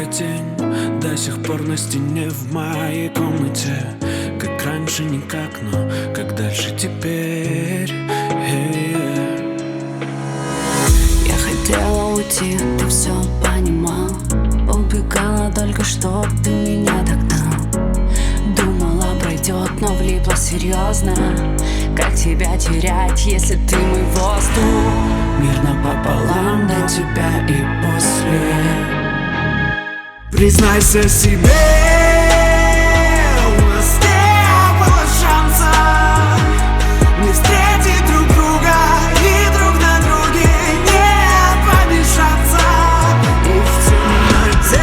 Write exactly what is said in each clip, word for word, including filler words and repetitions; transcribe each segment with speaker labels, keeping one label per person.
Speaker 1: тень до сих пор на стене в моей комнате. Как раньше никак, но как дальше теперь? Hey.
Speaker 2: Я хотела уйти, ты все понимал. Убегала только, чтоб ты меня догнал. Думала, пройдет, но влипла серьезно. Как тебя терять, если ты мой воздух?
Speaker 1: Мир напополам до тебя и после. Признайся себе, у нас не было шанса не встретить друг друга и друг на друге не помешаться. И в темноте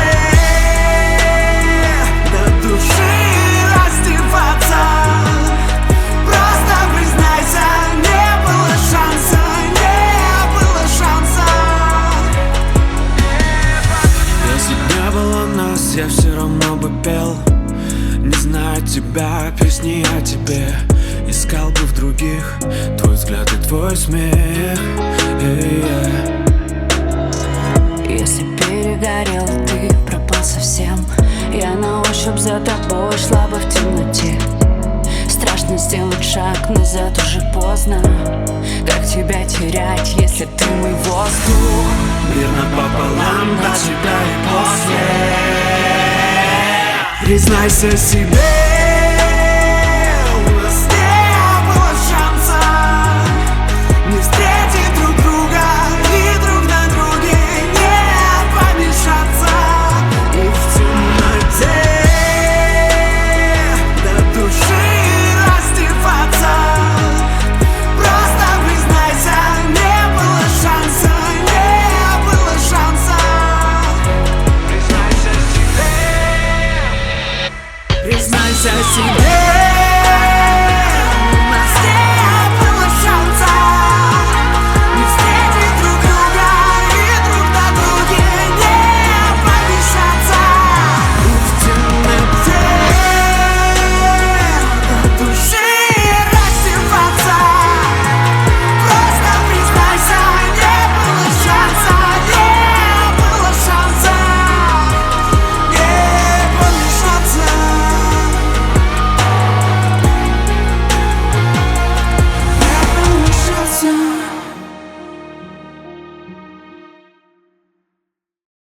Speaker 1: до души раздеваться. Просто признайся, не было шанса, не было шанса. Если б не было нас, я все равно бы пел. Не зная тебя, песни о тебе искал бы в других твой взгляд и твой смех. Yeah.
Speaker 2: Если перегорел, ты пропал совсем. Я на ощупь за тобой шла бы в темноте. Страшно сделать шаг назад, уже поздно. Как тебя терять, если ты мой воздух?
Speaker 1: Мир напополам до тебя и после. Признайся себе.